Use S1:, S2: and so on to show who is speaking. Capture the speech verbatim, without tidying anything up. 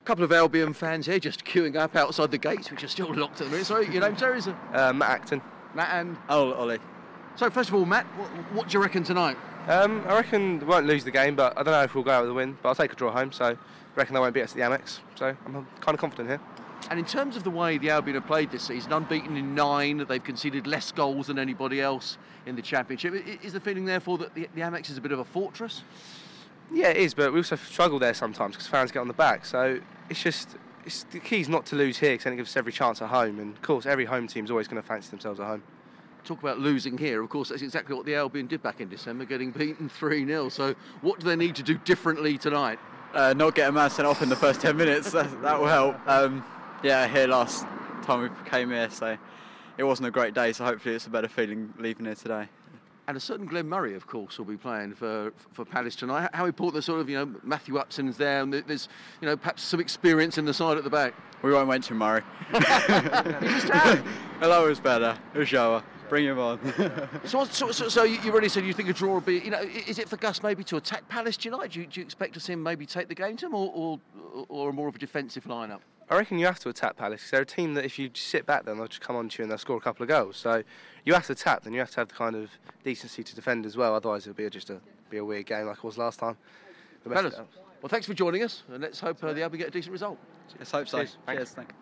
S1: A couple of Albion fans here just queuing up outside the gates, which are still locked at the minute. Sorry, your name, sir, is it?
S2: Uh, Matt Acton.
S1: Matt and...
S3: Oh, Ollie.
S1: So, first of all, Matt, what, what do you reckon tonight?
S2: Um, I reckon we won't lose the game, but I don't know if we'll go out with a win. But I'll take a draw home, so I reckon they won't beat us at the Amex. So I'm kind of confident here.
S1: And in terms of the way the Albion have played this season, unbeaten in nine, they've conceded less goals than anybody else in the Championship. Is the feeling, therefore, that the, the Amex is a bit of a fortress?
S2: Yeah, it is, but we also struggle there sometimes because fans get on the back. So it's just... It's, the key is not to lose here because then it gives us every chance at home, and of course every home team is always going to fancy themselves at home.
S1: Talk about losing here, of course that's exactly what the Albion did back in December, getting beaten three nil, so what do they need to do differently tonight?
S3: Uh, not get a man sent off in the first ten minutes, that, that will help. Um, yeah, here last time we came here, so it wasn't a great day, so hopefully it's a better feeling leaving here today.
S1: And a certain Glenn Murray, of course, will be playing for for Palace tonight. How important the sort of, you know, Matthew Upson's there, and there's, you know, perhaps some experience in the side at the back.
S3: We won't mention Murray.
S1: Just have.
S3: Hello is better. Ushawa. Bring him on.
S1: so, so, so, so you already said you think a draw will be, you know, is it for Gus maybe to attack Palace tonight? Do you, do you expect to see him maybe take the game to him, or, or, or more of a defensive lineup?
S2: I reckon you have to attack Palace. They're a team that if you just sit back, then they'll just come on to you and they'll score a couple of goals. So you have to attack, then you have to have the kind of decency to defend as well. Otherwise, it'll be just a be a weird game like it was last time.
S1: Fellas, well, thanks for joining us, and let's hope uh, the Albion get a decent result.
S3: Let's hope so.
S2: Cheers.
S3: Cheers. Thank you.